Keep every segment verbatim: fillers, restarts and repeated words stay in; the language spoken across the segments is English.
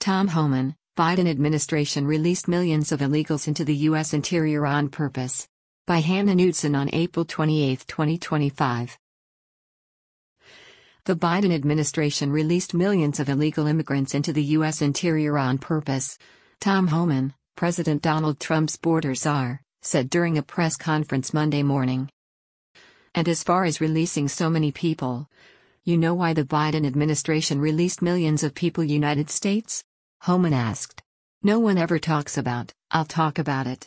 Tom Homan, Biden administration released millions of illegals into the U S interior on purpose. By Hannah Knudsen on April twenty-eighth, twenty twenty-five. The Biden administration released millions of illegal immigrants into the U S interior on purpose, Tom Homan, President Donald Trump's border czar, said during a press conference Monday morning. And as far as releasing so many people, you know why the Biden administration released millions of people United States? Homan asked. No one ever talks about, I'll talk about it.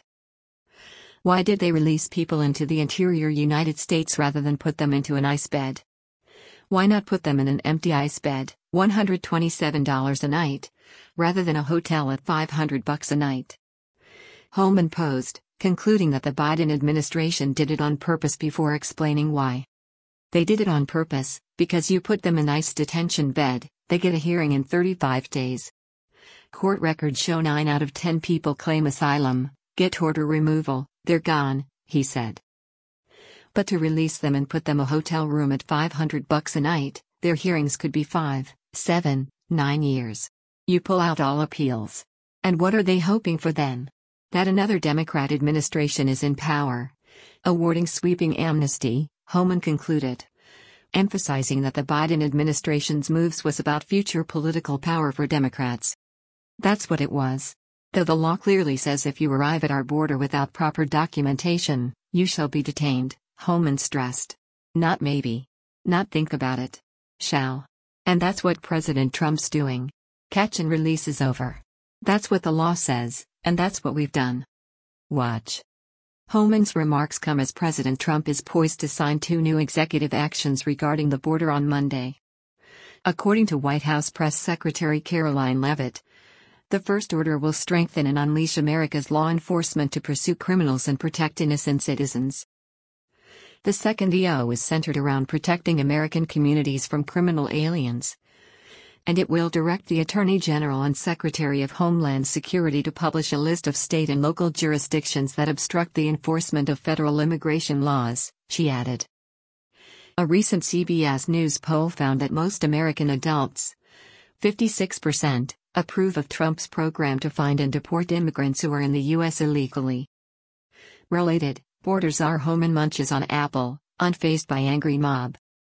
Why did they release people into the interior United States rather than put them into an ICE bed? Why not put them in an empty ICE bed, one hundred twenty-seven dollars a night, rather than a hotel at five hundred bucks a night? Homan posed, concluding that the Biden administration did it on purpose before explaining why. They did it on purpose, because you put them in ICE detention bed, they get a hearing in thirty-five days. Court records show nine out of ten people claim asylum, get order removal, they're gone, he said. But to release them and put them a hotel room at five hundred bucks a night, their hearings could be five, seven, nine years. You pull out all appeals. And what are they hoping for then? That another Democrat administration is in power, awarding sweeping amnesty, Homan concluded, emphasizing that the Biden administration's moves was about future political power for Democrats. That's what it was. Though the law clearly says if you arrive at our border without proper documentation, you shall be detained, Homan stressed. Not maybe. Not think about it. Shall. And that's what President Trump's doing. Catch and release is over. That's what the law says, and that's what we've done. Watch. Homan's remarks come as President Trump is poised to sign two new executive actions regarding the border on Monday. According to White House Press Secretary Karoline Leavitt, the first order will strengthen and unleash America's law enforcement to pursue criminals and protect innocent citizens. The second E O is centered around protecting American communities from criminal aliens. And it will direct the Attorney General and Secretary of Homeland Security to publish a list of state and local jurisdictions that obstruct the enforcement of federal immigration laws, she added. A recent C B S News poll found that most American adults, fifty-six percent, approve of Trump's program to find and deport immigrants who are in the U S illegally. Related, border czar Homan munches on apple, unfazed by angry mob.